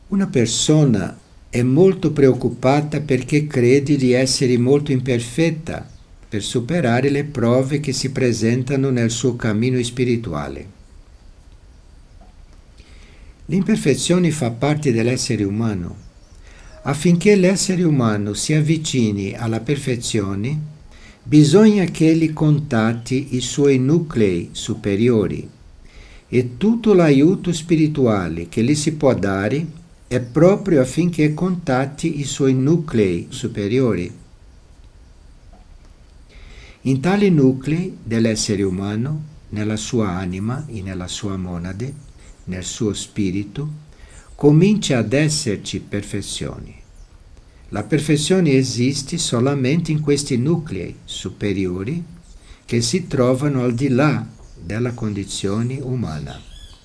Una persona è molto preoccupata perché crede di essere molto imperfetta per superare le prove che si presentano nel suo cammino spirituale. L'imperfezione fa parte dell'essere umano. Affinché l'essere umano si avvicini alla perfezione, bisogna che egli contatti i suoi nuclei superiori e tutto l'aiuto spirituale che gli si può dare è proprio affinché contatti i suoi nuclei superiori. In tali nuclei dell'essere umano, nella sua anima e nella sua monade, nel suo spirito, comincia ad esserci perfezione. La perfezione esiste solamente in questi nuclei superiori che si trovano al di là della condizione umana.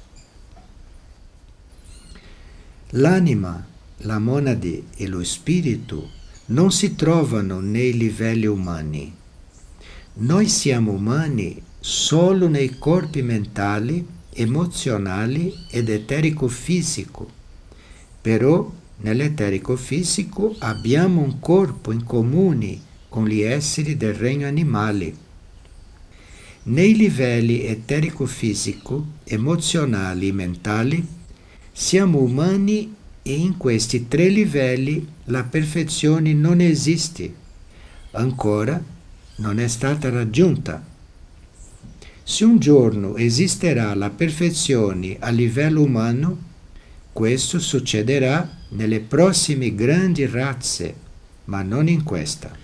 L'anima, la monade e lo spirito non si trovano nei livelli umani. Noi siamo umani solo nei corpi mentali, emozionali ed eterico-fisico. Però nell'eterico fisico abbiamo un corpo in comune con gli esseri del regno animale. Nei livelli eterico-fisico, emozionali e mentali siamo umani e in questi tre livelli la perfezione non esiste. Ancora non è stata raggiunta. Se un giorno esisterà la perfezione a livello umano, questo succederà nelle prossime grandi razze, ma non in questa.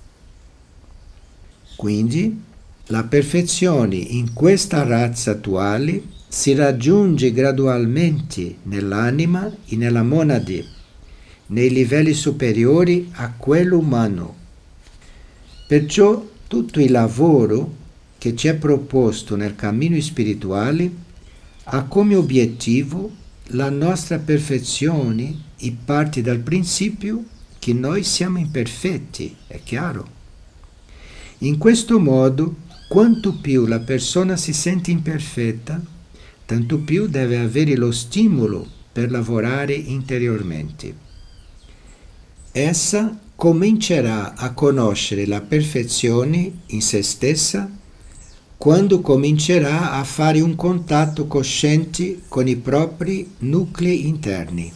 Quindi, la perfezione in questa razza attuale si raggiunge gradualmente nell'anima e nella monade, nei livelli superiori a quello umano. Perciò tutto il lavoro che ci è proposto nel cammino spirituale ha come obiettivo la nostra perfezione e parte dal principio che noi siamo imperfetti, è chiaro. In questo modo, quanto più la persona si sente imperfetta, tanto più deve avere lo stimolo per lavorare interiormente. Essa comincerà a conoscere la perfezione in se stessa quando comincerà a fare un contatto cosciente con i propri nuclei interni.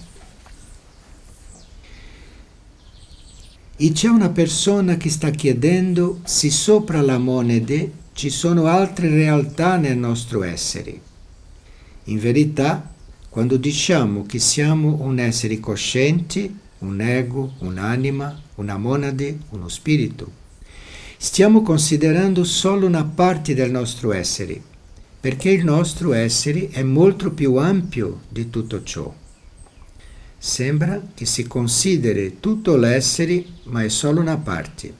E c'è una persona che sta chiedendo se sopra la monade ci sono altre realtà nel nostro essere. In verità, quando diciamo che siamo un essere cosciente, un ego, un'anima, una monade, uno spirito, stiamo considerando solo una parte del nostro essere, perché il nostro essere è molto più ampio di tutto ciò. Sembra che si consideri tutto l'essere, ma è solo una parte.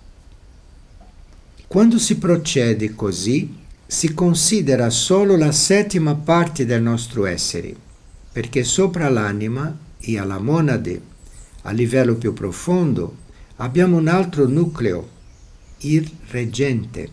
Quando si procede così, si considera solo la settima parte del nostro essere, perché sopra l'anima e alla monade, a livello più profondo, abbiamo un altro nucleo, il reggente.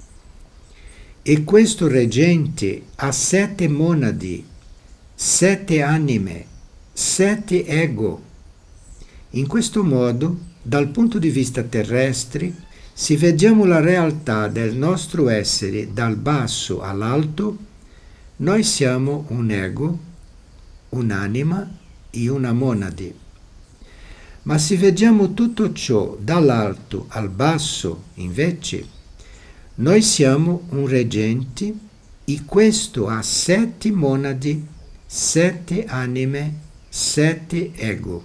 E questo reggente ha 7 monadi, 7 anime, 7 ego. In questo modo, dal punto di vista terrestre, se vediamo la realtà del nostro essere dal basso all'alto, noi siamo un ego, un'anima e una monade. Ma se vediamo tutto ciò dall'alto al basso, invece, noi siamo un reggente e questo ha 7 monadi, 7 anime, 7 ego.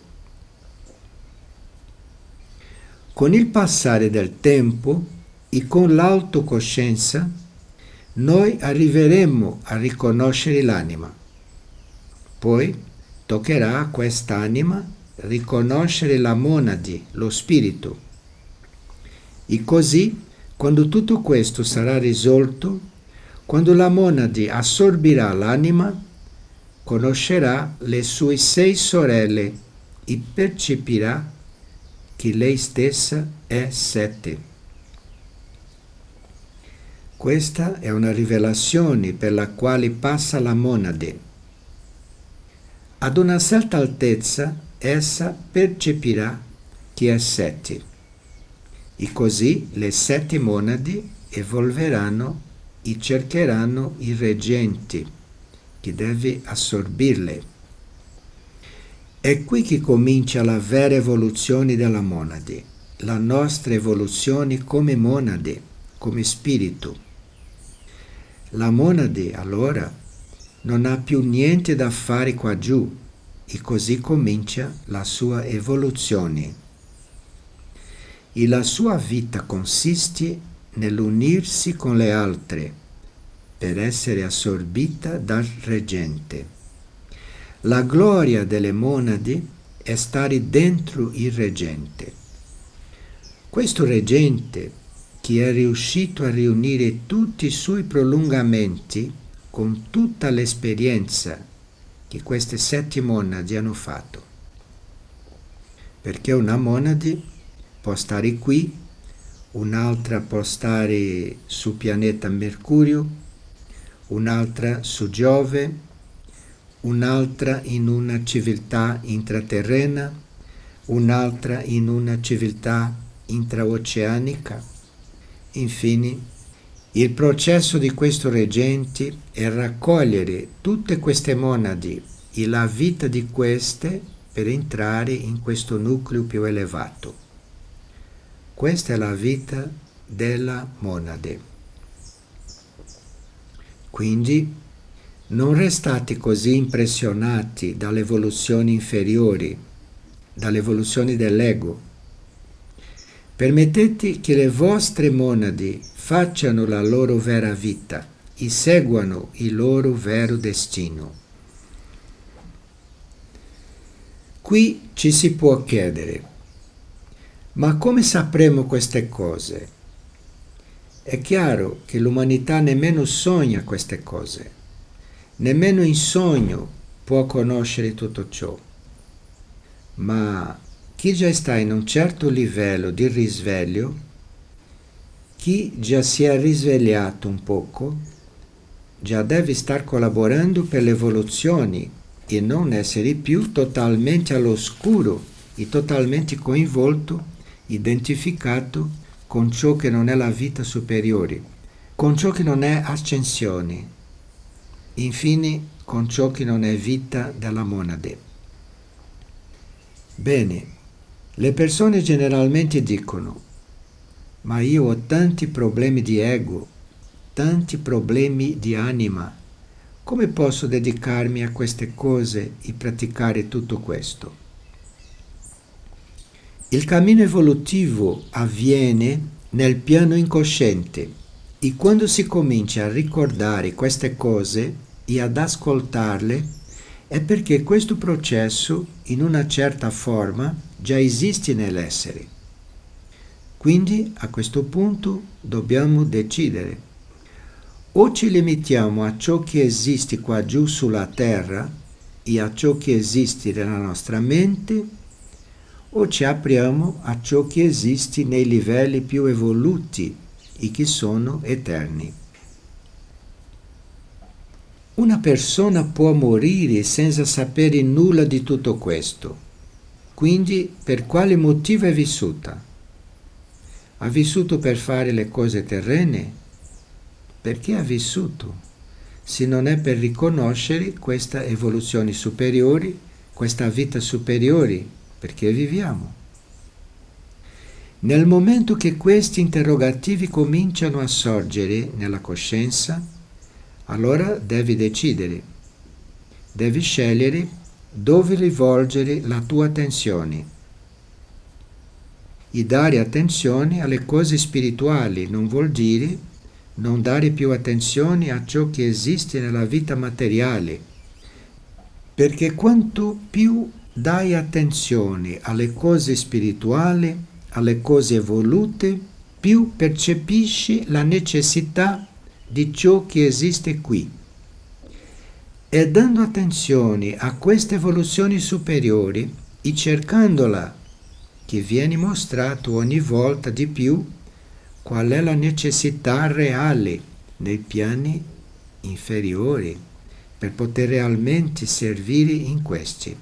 Con il passare del tempo e con l'autocoscienza, noi arriveremo a riconoscere l'anima. Poi toccherà a quest'anima riconoscere la monade, lo spirito. E così, quando tutto questo sarà risolto, quando la monade assorbirà l'anima, conoscerà le sue 6 sorelle e percepirà che lei stessa è 7. Questa è una rivelazione per la quale passa la monade. Ad una certa altezza essa percepirà chi è seti, e così le 7 monadi evolveranno e cercheranno i reggenti che deve assorbirle. È qui che comincia la vera evoluzione della monade, la nostra evoluzione come monade, come spirito. La monade allora non ha più niente da fare qua giù e così comincia la sua evoluzione. E la sua vita consiste nell'unirsi con le altre per essere assorbita dal reggente. La gloria delle monadi è stare dentro il reggente. Questo reggente, che è riuscito a riunire tutti i suoi prolungamenti con tutta l'esperienza che queste 7 monadi hanno fatto. Perché una monade può stare qui, un'altra può stare sul pianeta Mercurio, un'altra su Giove, un'altra in una civiltà intraterrena, un'altra in una civiltà intraoceanica. Infine, il processo di questo reggente è raccogliere tutte queste monadi e la vita di queste per entrare in questo nucleo più elevato. Questa è la vita della monade. Quindi non restate così impressionati dalle evoluzioni inferiori, dalle evoluzioni dell'ego. Permettete che le vostre monadi facciano la loro vera vita e seguano il loro vero destino. Qui ci si può chiedere: ma come sapremo queste cose? È chiaro che l'umanità nemmeno sogna queste cose, nemmeno in sogno può conoscere tutto ciò. Ma chi già sta in un certo livello di risveglio, chi già si è risvegliato un poco, già deve star collaborando per l'evoluzione e non essere più totalmente all'oscuro e totalmente coinvolto, identificato con ciò che non è la vita superiore, con ciò che non è ascensione, infine con ciò che non è vita della monade. Bene, le persone generalmente dicono: ma io ho tanti problemi di ego, tanti problemi di anima, come posso dedicarmi a queste cose e praticare tutto questo? Il cammino evolutivo avviene nel piano incosciente e quando si comincia a ricordare queste cose e ad ascoltarle è perché questo processo in una certa forma già esiste nell'essere. Quindi a questo punto dobbiamo decidere: o ci limitiamo a ciò che esiste qua giù sulla terra e a ciò che esiste nella nostra mente, o ci apriamo a ciò che esiste nei livelli più evoluti e che sono eterni. Una persona può morire senza sapere nulla di tutto questo. Quindi per quale motivo è vissuta? Ha vissuto per fare le cose terrene? Perché ha vissuto? Se non è per riconoscere questa evoluzione superiore, questa vita superiore, perché viviamo. Nel momento che questi interrogativi cominciano a sorgere nella coscienza, allora devi decidere, devi scegliere dove rivolgere la tua attenzione. E dare attenzione alle cose spirituali non vuol dire non dare più attenzione a ciò che esiste nella vita materiale, perché quanto più dai attenzione alle cose spirituali, alle cose evolute, più percepisci la necessità di ciò che esiste qui. E dando attenzione a queste evoluzioni superiori e cercandola, che viene mostrato ogni volta di più qual è la necessità reale nei piani inferiori, per poter realmente servire in questi.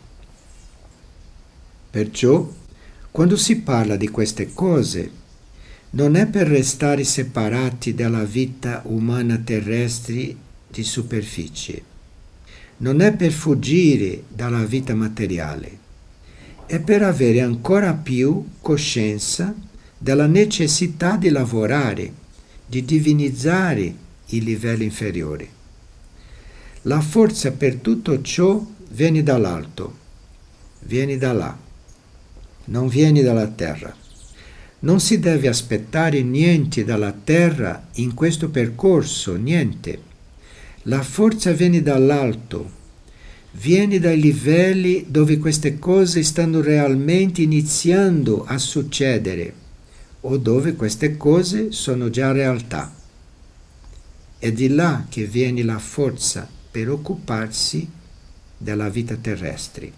Perciò, quando si parla di queste cose, non è per restare separati dalla vita umana terrestre di superficie, non è per fuggire dalla vita materiale, è per avere ancora più coscienza della necessità di lavorare, di divinizzare i livelli inferiori. La forza per tutto ciò viene dall'alto, viene da là, non viene dalla terra. Non si deve aspettare niente dalla terra in questo percorso, niente. La forza viene dall'alto, viene dai livelli dove queste cose stanno realmente iniziando a succedere o dove queste cose sono già realtà. È di là che viene la forza per occuparsi della vita terrestre.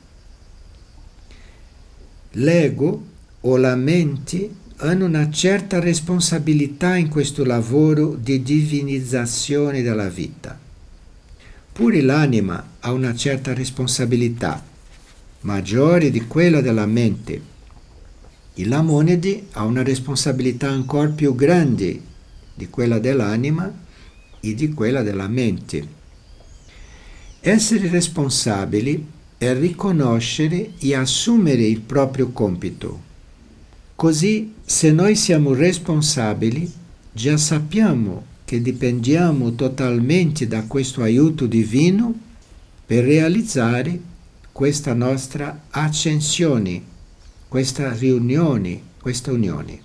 L'ego o la mente hanno una certa responsabilità in questo lavoro di divinizzazione della vita. Pure l'anima ha una certa responsabilità, maggiore di quella della mente. Il Lamonide ha una responsabilità ancora più grande di quella dell'anima e di quella della mente. Essere responsabili è riconoscere e assumere il proprio compito. Così, se noi siamo responsabili, già sappiamo che dipendiamo totalmente da questo aiuto divino per realizzare questa nostra ascensione, questa riunione, questa unione.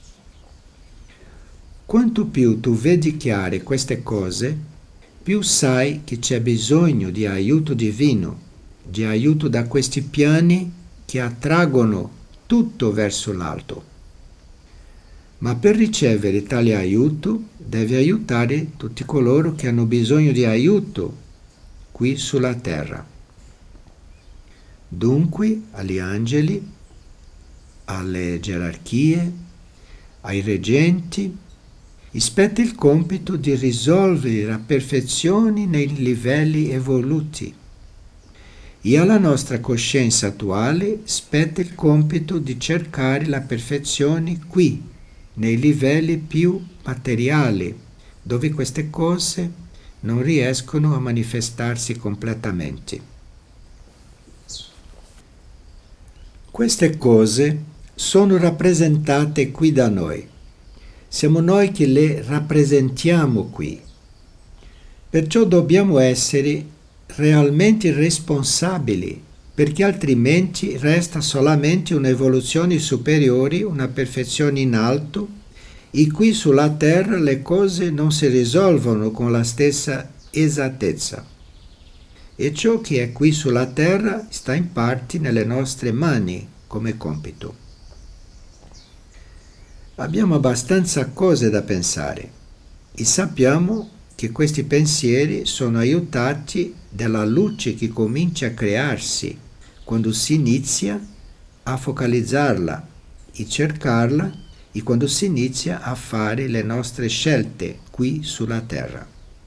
Quanto più tu vedi chiare queste cose, più sai che c'è bisogno di aiuto divino, di aiuto da questi piani che attraggono tutto verso l'alto. Ma per ricevere tale aiuto devi aiutare tutti coloro che hanno bisogno di aiuto qui sulla terra. Dunque agli angeli, alle gerarchie, ai reggenti, spetta il compito di risolvere la perfezione nei livelli evoluti. E alla nostra coscienza attuale spetta il compito di cercare la perfezione qui, nei livelli più materiali, dove queste cose non riescono a manifestarsi completamente. Queste cose sono rappresentate qui da noi. Siamo noi che le rappresentiamo qui. Perciò dobbiamo essere realmente responsabili, perché altrimenti resta solamente un'evoluzione superiore, una perfezione in alto, e qui sulla terra le cose non si risolvono con la stessa esattezza. E ciò che è qui sulla terra sta in parte nelle nostre mani come compito. Abbiamo abbastanza cose da pensare e sappiamo che questi pensieri sono aiutati dalla luce che comincia a crearsi quando si inizia a focalizzarla e cercarla e quando si inizia a fare le nostre scelte qui sulla terra.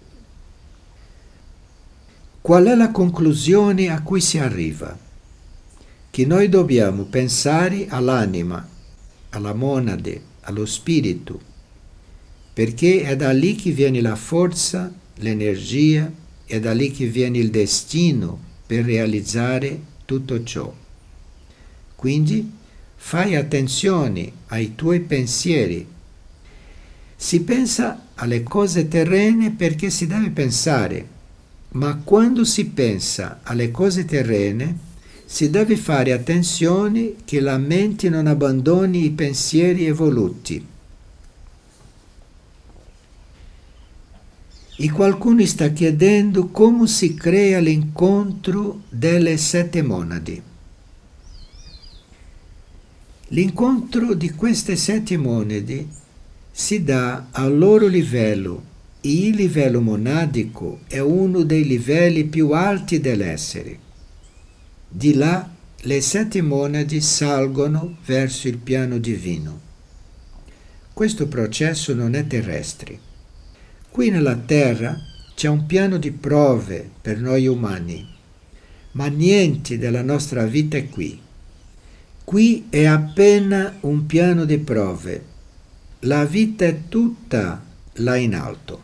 Qual è la conclusione a cui si arriva? Che noi dobbiamo pensare all'anima, alla monade, allo spirito, perché è da lì che viene la forza, l'energia, è da lì che viene il destino per realizzare tutto ciò. Quindi fai attenzione ai tuoi pensieri. Si pensa alle cose terrene perché si deve pensare, ma quando si pensa alle cose terrene si deve fare attenzione che la mente non abbandoni i pensieri evoluti. E qualcuno sta chiedendo come si crea l'incontro delle 7 monadi. L'incontro di queste 7 monadi si dà al loro livello e il livello monadico è uno dei livelli più alti dell'essere. Di là le 7 monadi salgono verso il piano divino. Questo processo non è terrestre. Qui nella terra c'è un piano di prove per noi umani, ma niente della nostra vita è qui. Qui è appena un piano di prove. La vita è tutta là in alto.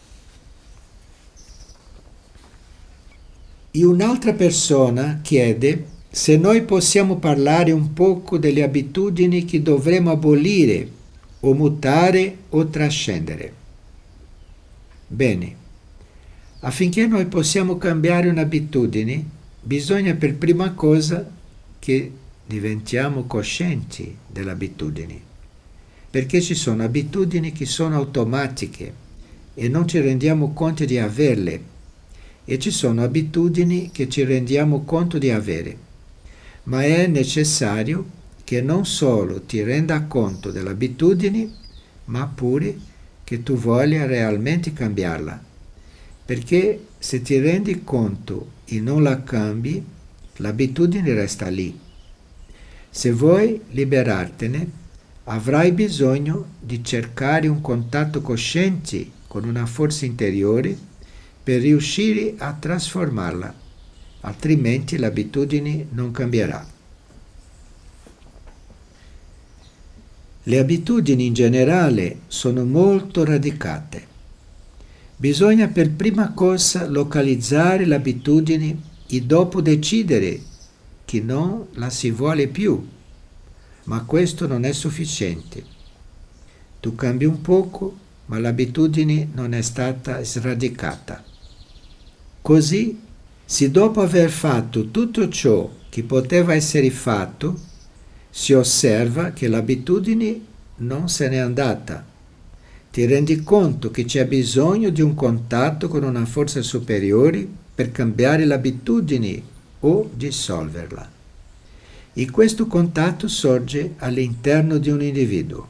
E un'altra persona chiede se noi possiamo parlare un poco delle abitudini che dovremmo abolire o mutare o trascendere. Bene, affinché noi possiamo cambiare un'abitudine, bisogna per prima cosa che diventiamo coscienti delle abitudini, perché ci sono abitudini che sono automatiche e non ci rendiamo conto di averle, e ci sono abitudini che ci rendiamo conto di avere, ma è necessario che non solo ti renda conto delle abitudini, ma pure che tu voglia realmente cambiarla, perché se ti rendi conto e non la cambi, l'abitudine resta lì. Se vuoi liberartene, avrai bisogno di cercare un contatto cosciente con una forza interiore per riuscire a trasformarla, altrimenti l'abitudine non cambierà. Le abitudini in generale sono molto radicate. Bisogna per prima cosa localizzare l'abitudine e dopo decidere che non la si vuole più, ma questo non è sufficiente. Tu cambi un poco, ma l'abitudine non è stata sradicata. Così, se dopo aver fatto tutto ciò che poteva essere fatto, si osserva che l'abitudine non se n'è andata, ti rendi conto che c'è bisogno di un contatto con una forza superiore per cambiare l'abitudine o dissolverla. E questo contatto sorge all'interno di un individuo.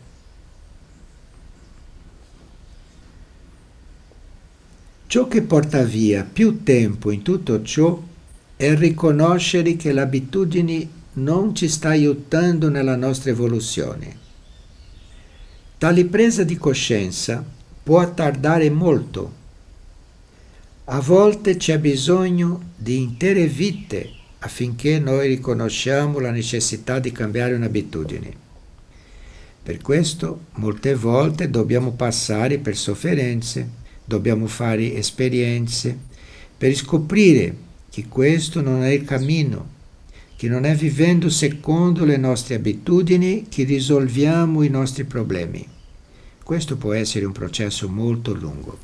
Ciò che porta via più tempo in tutto ciò è riconoscere che l'abitudine non ci sta aiutando nella nostra evoluzione. Tale presa di coscienza può tardare molto. A volte c'è bisogno di intere vite affinché noi riconosciamo la necessità di cambiare un'abitudine. Per questo molte volte dobbiamo passare per sofferenze, dobbiamo fare esperienze per scoprire che questo non è il cammino, che non è vivendo secondo le nostre abitudini che risolviamo i nostri problemi. Questo può essere un processo molto lungo.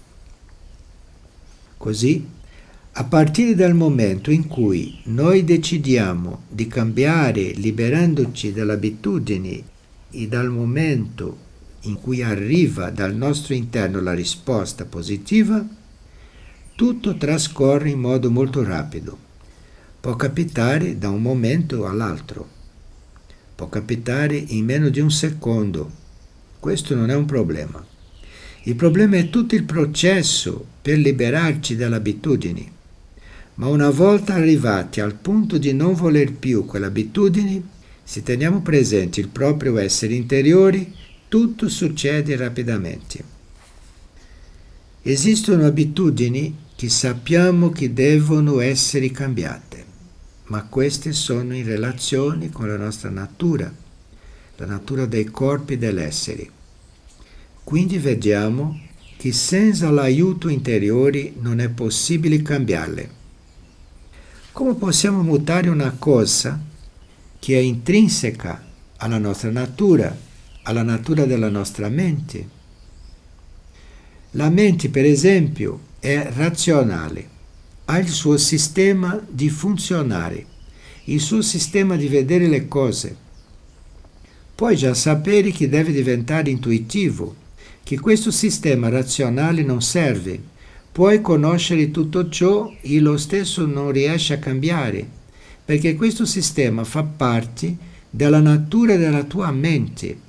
Così, a partire dal momento in cui noi decidiamo di cambiare liberandoci dalle abitudini e dal momento in cui arriva dal nostro interno la risposta positiva, tutto trascorre in modo molto rapido. Può capitare da un momento all'altro, può capitare in meno di un secondo. Questo non è un problema. Il problema è tutto il processo per liberarci dalle abitudini. Ma una volta arrivati al punto di non voler più quelle abitudini, se teniamo presente il proprio essere interiore, tutto succede rapidamente. Esistono abitudini che sappiamo che devono essere cambiate, ma queste sono in relazione con la nostra natura, la natura dei corpi e dell'essere. Quindi vediamo che senza l'aiuto interiore non è possibile cambiarle. Come possiamo mutare una cosa che è intrinseca alla nostra natura della nostra mente? La mente, per esempio, è razionale, ha il suo sistema di funzionare, il suo sistema di vedere le cose. Puoi già sapere che deve diventare intuitivo, che questo sistema razionale non serve. Puoi conoscere tutto ciò e lo stesso non riesce a cambiare, perché questo sistema fa parte della natura della tua mente.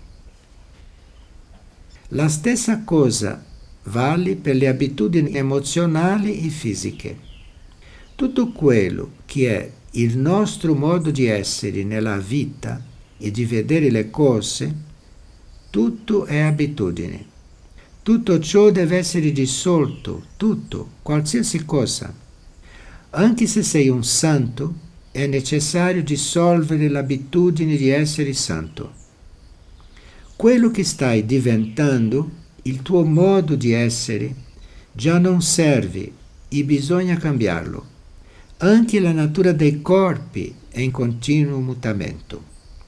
La stessa cosa vale per le abitudini emozionali e fisiche. Tutto quello che è il nostro modo di essere nella vita e di vedere le cose, tutto è abitudine. Tutto ciò deve essere dissolto, tutto, qualsiasi cosa. Anche se sei un santo, è necessario dissolvere l'abitudine di essere santo. Quello che stai diventando, il tuo modo di essere, già non serve e bisogna cambiarlo. Anche la natura dei corpi è in continuo mutamento.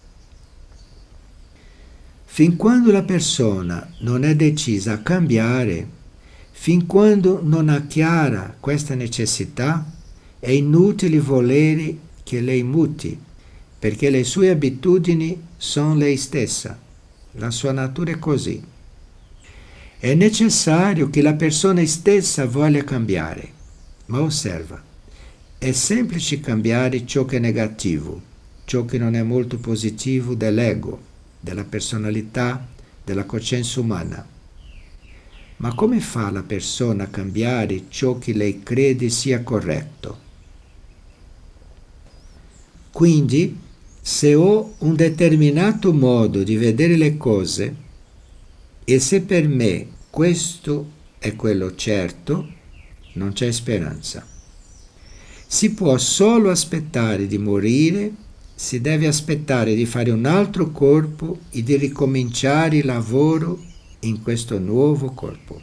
Fin quando la persona non è decisa a cambiare, fin quando non ha chiara questa necessità, è inutile volere che lei muti, perché le sue abitudini sono lei stessa, la sua natura è così. È necessario che la persona stessa voglia cambiare, ma osserva, è semplice cambiare ciò che è negativo, ciò che non è molto positivo dell'ego, della personalità, della coscienza umana. Ma come fa la persona a cambiare ciò che lei crede sia corretto? Quindi, se ho un determinato modo di vedere le cose e se per me questo è quello certo, non c'è speranza. Si può solo aspettare di morire, si deve aspettare di fare un altro corpo e di ricominciare il lavoro in questo nuovo corpo.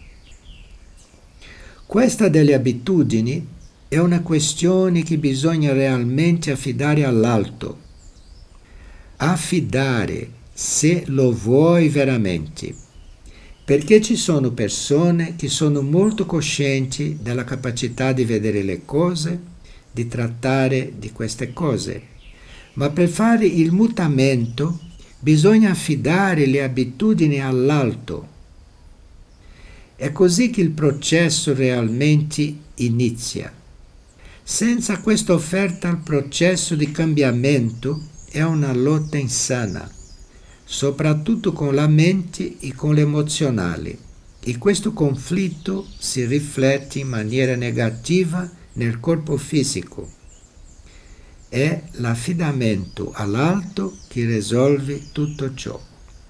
Questa delle abitudini è una questione che bisogna realmente affidare all'alto. Affidare, se lo vuoi veramente, perché ci sono persone che sono molto coscienti della capacità di vedere le cose, di trattare di queste cose. Ma per fare il mutamento bisogna affidare le abitudini all'alto. È così che il processo realmente inizia. Senza questa offerta al processo di cambiamento è una lotta insana, soprattutto con la mente e con l'emozionale, e questo conflitto si riflette in maniera negativa nel corpo fisico. È l'affidamento all'alto che risolve tutto ciò.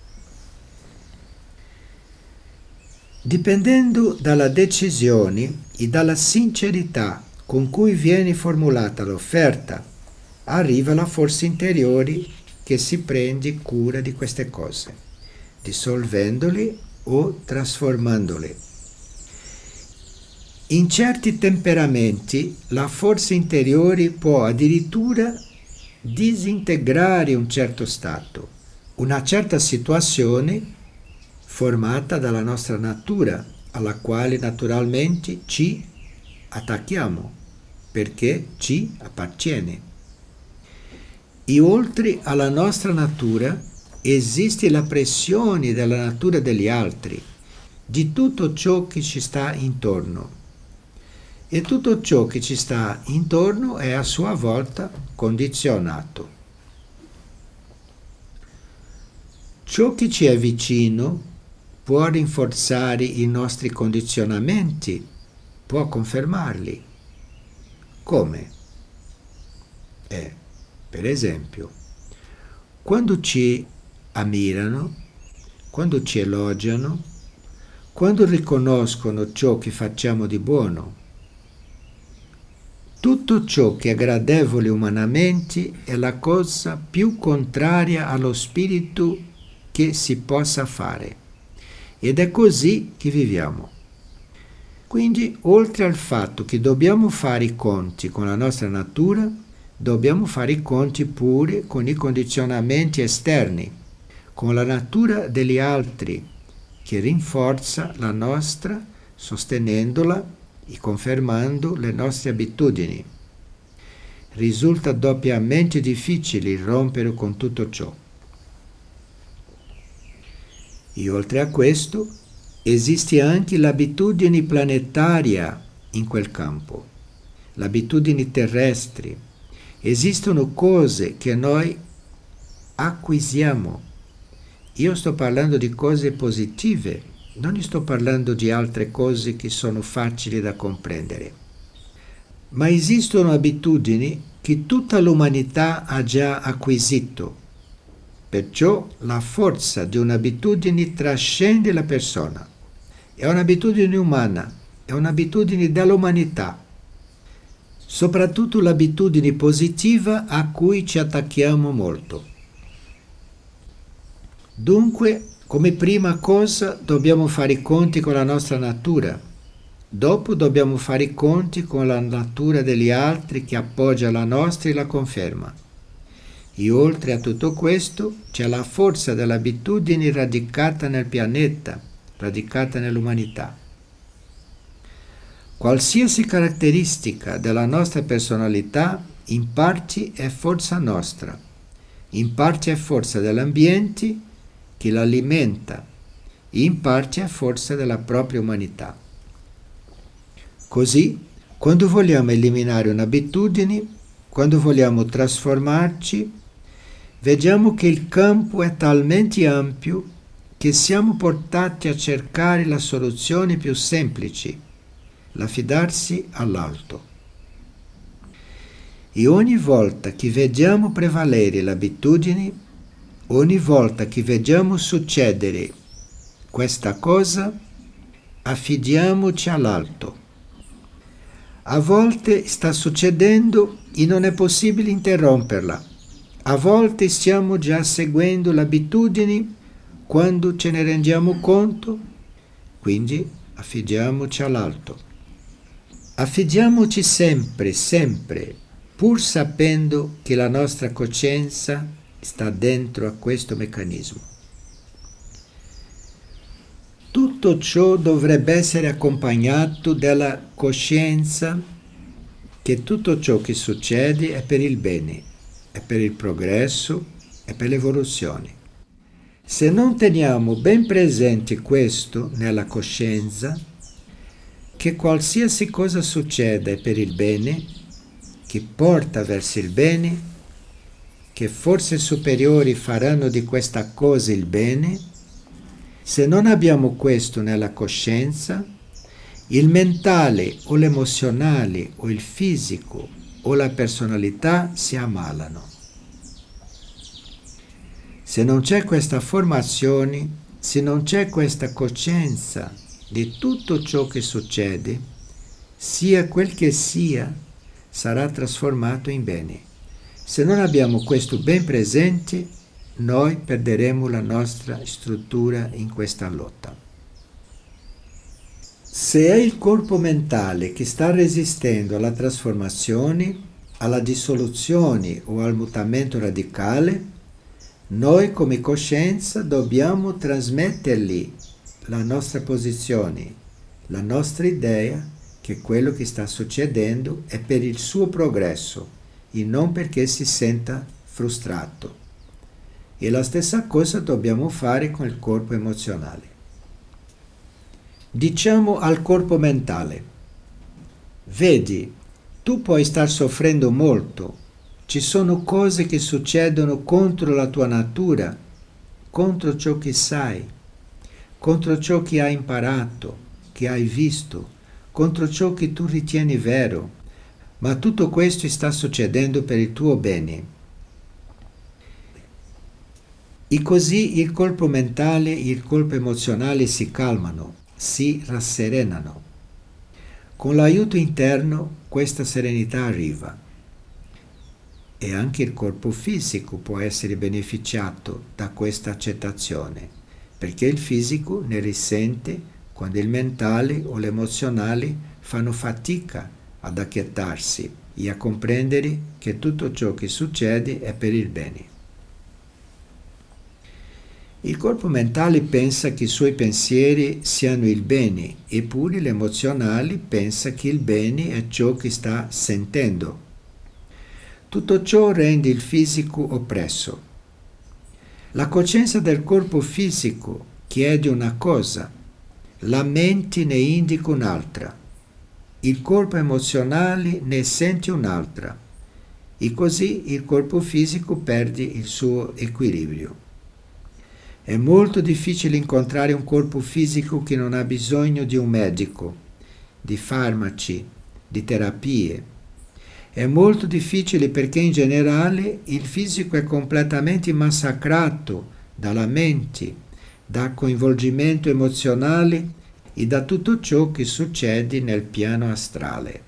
Dipendendo dalla decisione e dalla sincerità con cui viene formulata l'offerta, arriva la forza interiore che si prende cura di queste cose, dissolvendole o trasformandole. In certi temperamenti la forza interiore può addirittura disintegrare un certo stato, una certa situazione formata dalla nostra natura, alla quale naturalmente ci attacchiamo, perché ci appartiene. E oltre alla nostra natura esiste la pressione della natura degli altri, di tutto ciò che ci sta intorno. E tutto ciò che ci sta intorno è a sua volta condizionato. Ciò che ci è vicino può rinforzare i nostri condizionamenti, può confermarli. Come? Per esempio, quando ci ammirano, quando ci elogiano, quando riconoscono ciò che facciamo di buono. Tutto ciò che è gradevole umanamente è la cosa più contraria allo spirito che si possa fare. Ed è così che viviamo. Quindi, oltre al fatto che dobbiamo fare i conti con la nostra natura, dobbiamo fare i conti pure con i condizionamenti esterni, con la natura degli altri, che rinforza la nostra, sostenendola e confermando le nostre abitudini. Risulta doppiamente difficile rompere con tutto ciò. E oltre a questo, esiste anche l'abitudine planetaria in quel campo, l'abitudine terrestri. Esistono cose che noi acquisiamo. Io sto parlando di cose positive, non sto parlando di altre cose che sono facili da comprendere. Ma esistono abitudini che tutta l'umanità ha già acquisito. Perciò la forza di un'abitudine trascende la persona è un'abitudine umana, è un'abitudine dell'umanità, soprattutto l'abitudine positiva a cui ci attacchiamo molto. Dunque, come prima cosa dobbiamo fare i conti con la nostra natura, dopo dobbiamo fare i conti con la natura degli altri che appoggia la nostra e la conferma. E oltre a tutto questo c'è la forza dell'abitudine radicata nel pianeta, radicata nell'umanità. Qualsiasi caratteristica della nostra personalità in parte è forza nostra, in parte è forza dell'ambiente che l'alimenta, in parte è forza della propria umanità. Così, quando vogliamo eliminare un'abitudine, quando vogliamo trasformarci, vediamo che il campo è talmente ampio che siamo portati a cercare la soluzione più semplice, l'affidarsi all'alto. E ogni volta che vediamo prevalere l'abitudine, ogni volta che vediamo succedere questa cosa, affidiamoci all'alto. A volte sta succedendo e non è possibile interromperla. A volte stiamo già seguendo l'abitudine quando ce ne rendiamo conto, quindi affidiamoci all'alto. Affidiamoci sempre, sempre, pur sapendo che la nostra coscienza sta dentro a questo meccanismo. Tutto ciò dovrebbe essere accompagnato dalla coscienza che tutto ciò che succede è per il bene, è per il progresso, è per l'evoluzione. Se non teniamo ben presente questo nella coscienza, che qualsiasi cosa succeda è per il bene, che porta verso il bene, che forze superiori faranno di questa cosa il bene, se non abbiamo questo nella coscienza, il mentale o l'emozionale o il fisico o la personalità si ammalano. Se non c'è questa formazione, se non c'è questa coscienza di tutto ciò che succede, sia quel che sia, sarà trasformato in bene. Se non abbiamo questo ben presente, noi perderemo la nostra struttura in questa lotta. Se è il corpo mentale che sta resistendo alla trasformazione, alla dissoluzione o al mutamento radicale, noi come coscienza dobbiamo trasmettergli la nostra posizione, la nostra idea che quello che sta succedendo è per il suo progresso e non perché si senta frustrato. E la stessa cosa dobbiamo fare con il corpo emozionale. Diciamo al corpo mentale: vedi, tu puoi star soffrendo molto, ci sono cose che succedono contro la tua natura, contro ciò che sai, contro ciò che hai imparato, che hai visto, contro ciò che tu ritieni vero, ma tutto questo sta succedendo per il tuo bene. E così il corpo mentale e il corpo emozionale si calmano, si rasserenano. Con l'aiuto interno questa serenità arriva. E anche il corpo fisico può essere beneficiato da questa accettazione, perché il fisico ne risente quando il mentale o l'emozionale fanno fatica ad acquietarsi e a comprendere che tutto ciò che succede è per il bene. Il corpo mentale pensa che i suoi pensieri siano il bene, eppure l'emozionale pensa che il bene è ciò che sta sentendo. Tutto ciò rende il fisico oppresso. La coscienza del corpo fisico chiede una cosa, la mente ne indica un'altra, il corpo emozionale ne sente un'altra, e così il corpo fisico perde il suo equilibrio. È molto difficile incontrare un corpo fisico che non ha bisogno di un medico, di farmaci, di terapie. È molto difficile perché in generale il fisico è completamente massacrato dalla mente, dal coinvolgimento emozionale e da tutto ciò che succede nel piano astrale.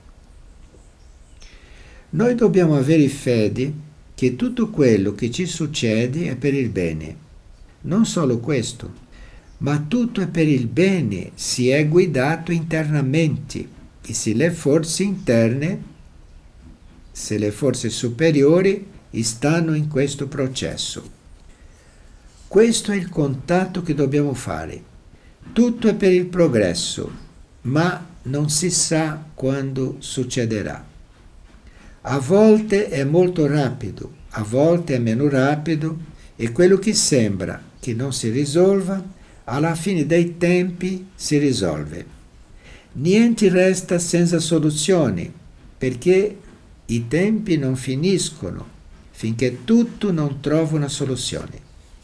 Noi dobbiamo avere fede che tutto quello che ci succede è per il bene. Non solo questo, ma tutto è per il bene, si è guidato internamente e se le forze interne, se le forze superiori stanno in questo processo. Questo è il contatto che dobbiamo fare. Tutto è per il progresso, ma non si sa quando succederà. A volte è molto rapido, a volte è meno rapido e quello che sembra che non si risolva, alla fine dei tempi si risolve. Niente resta senza soluzioni, perché i tempi non finiscono finché tutto non trova una soluzione.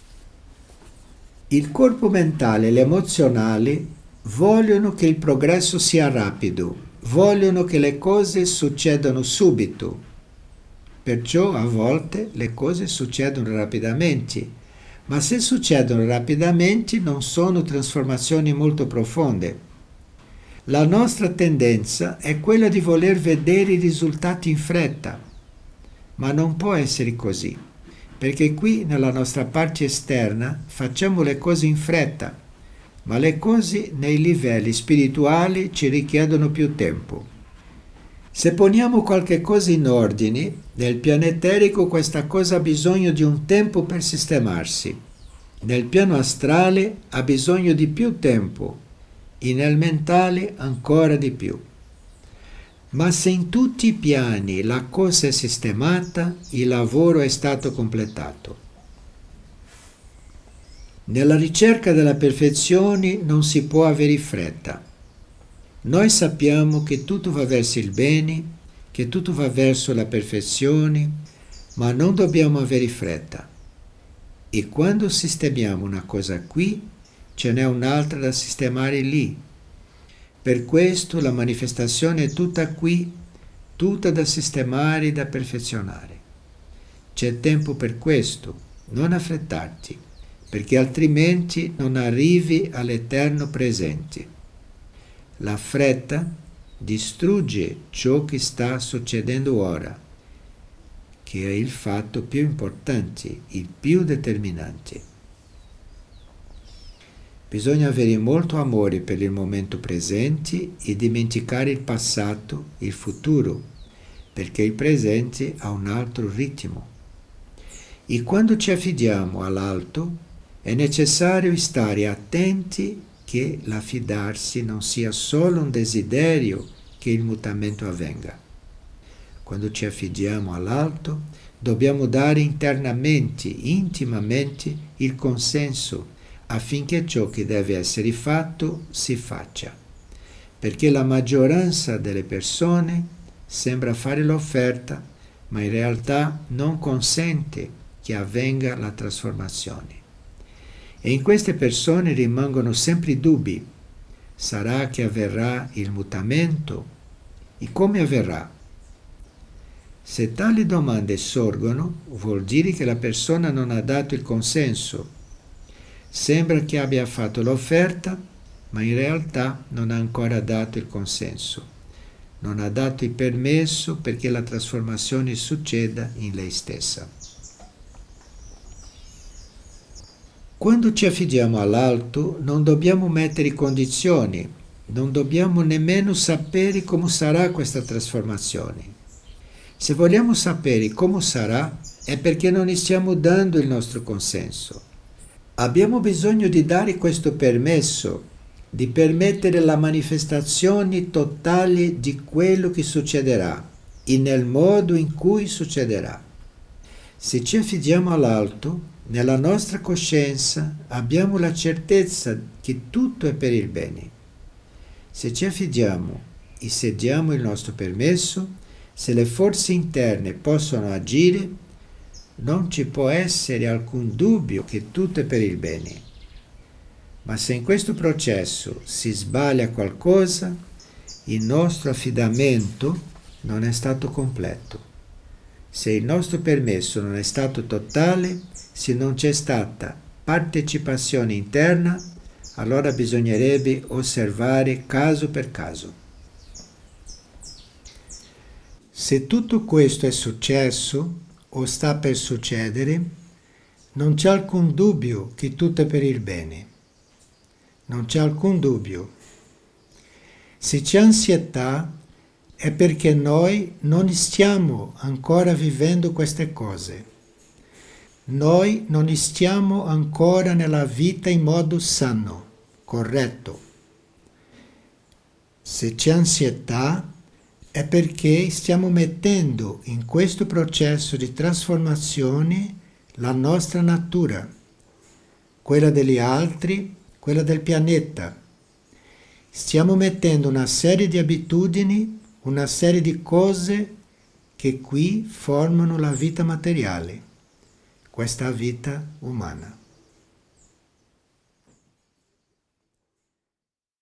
Il corpo mentale e l'emozionale vogliono che il progresso sia rapido, vogliono che le cose succedano subito. Perciò a volte le cose succedono rapidamente, ma se succedono rapidamente non sono trasformazioni molto profonde. La nostra tendenza è quella di voler vedere i risultati in fretta, ma non può essere così, perché qui nella nostra parte esterna facciamo le cose in fretta, ma le cose nei livelli spirituali ci richiedono più tempo. Se poniamo qualche cosa in ordine, nel piano eterico questa cosa ha bisogno di un tempo per sistemarsi. Nel piano astrale ha bisogno di più tempo e nel mentale ancora di più. Ma se in tutti i piani la cosa è sistemata, il lavoro è stato completato. Nella ricerca della perfezione non si può avere fretta. Noi sappiamo che tutto va verso il bene, che tutto va verso la perfezione, ma non dobbiamo avere fretta. E quando sistemiamo una cosa qui, ce n'è un'altra da sistemare lì. Per questo la manifestazione è tutta qui, tutta da sistemare e da perfezionare. C'è tempo per questo, non affrettarti, perché altrimenti non arrivi all'eterno presente. La fretta distrugge ciò che sta succedendo ora, che è il fatto più importante, il più determinante. Bisogna avere molto amore per il momento presente e dimenticare il passato, il futuro, perché il presente ha un altro ritmo. E quando ci affidiamo all'alto, è necessario stare attenti che l'affidarsi non sia solo un desiderio che il mutamento avvenga. Quando ci affidiamo all'alto, dobbiamo dare internamente, intimamente, il consenso affinché ciò che deve essere fatto si faccia. Perché la maggioranza delle persone sembra fare l'offerta, ma in realtà non consente che avvenga la trasformazione. E in queste persone rimangono sempre dubbi. Sarà che avverrà il mutamento? E come avverrà? Se tali domande sorgono, vuol dire che la persona non ha dato il consenso. Sembra che abbia fatto l'offerta, ma in realtà non ha ancora dato il consenso. Non ha dato il permesso perché la trasformazione succeda in lei stessa. Quando ci affidiamo all'alto non dobbiamo mettere condizioni, non dobbiamo nemmeno sapere come sarà questa trasformazione. Se vogliamo sapere come sarà è perché non ne stiamo dando il nostro consenso. Abbiamo bisogno di dare questo permesso, di permettere la manifestazione totale di quello che succederà e nel modo in cui succederà. Se ci affidiamo all'alto, nella nostra coscienza abbiamo la certezza che tutto è per il bene. Se ci affidiamo e se diamo il nostro permesso, se le forze interne possono agire, non ci può essere alcun dubbio che tutto è per il bene. Ma se in questo processo si sbaglia qualcosa, il nostro affidamento non è stato completo. Se il nostro permesso non è stato totale, se non c'è stata partecipazione interna, allora bisognerebbe osservare caso per caso. Se tutto questo è successo o sta per succedere, non c'è alcun dubbio che tutto è per il bene. Non c'è alcun dubbio. Se c'è ansietà è perché noi non stiamo ancora vivendo queste cose. Noi non stiamo ancora nella vita in modo sano, corretto. Se c'è ansietà è perché stiamo mettendo in questo processo di trasformazione la nostra natura, quella degli altri, quella del pianeta. Stiamo mettendo una serie di abitudini, una serie di cose che qui formano la vita materiale, questa vita umana.